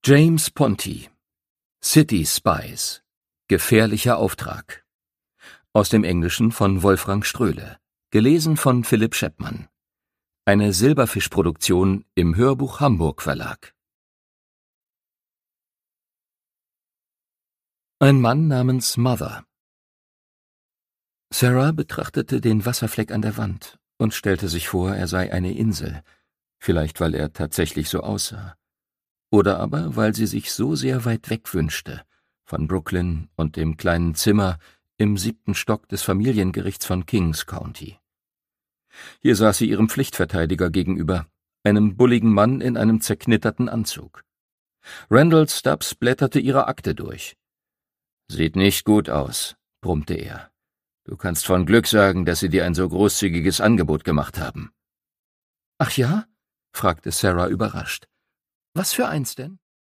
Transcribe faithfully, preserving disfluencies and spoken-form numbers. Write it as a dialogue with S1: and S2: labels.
S1: James Ponty, City Spies, gefährlicher Auftrag. Aus dem Englischen von Wolfgang Ströhle, gelesen von Philipp Scheppmann. Eine Silberfisch-Produktion im Hörbuch Hamburg Verlag. Ein Mann namens Mother. Sarah betrachtete den Wasserfleck an der Wand und stellte sich vor, er sei eine Insel, vielleicht weil er tatsächlich so aussah. Oder aber, weil sie sich so sehr weit weg wünschte, von Brooklyn und dem kleinen Zimmer im siebten Stock des Familiengerichts von Kings County. Hier saß sie ihrem Pflichtverteidiger gegenüber, einem bulligen Mann in einem zerknitterten Anzug. Randall Stubbs blätterte ihre Akte durch. »Sieht nicht gut aus«, brummte er. »Du kannst von Glück sagen, dass sie dir ein so großzügiges Angebot gemacht haben.« »Ach ja?« fragte Sarah überrascht. »Was für eins denn?«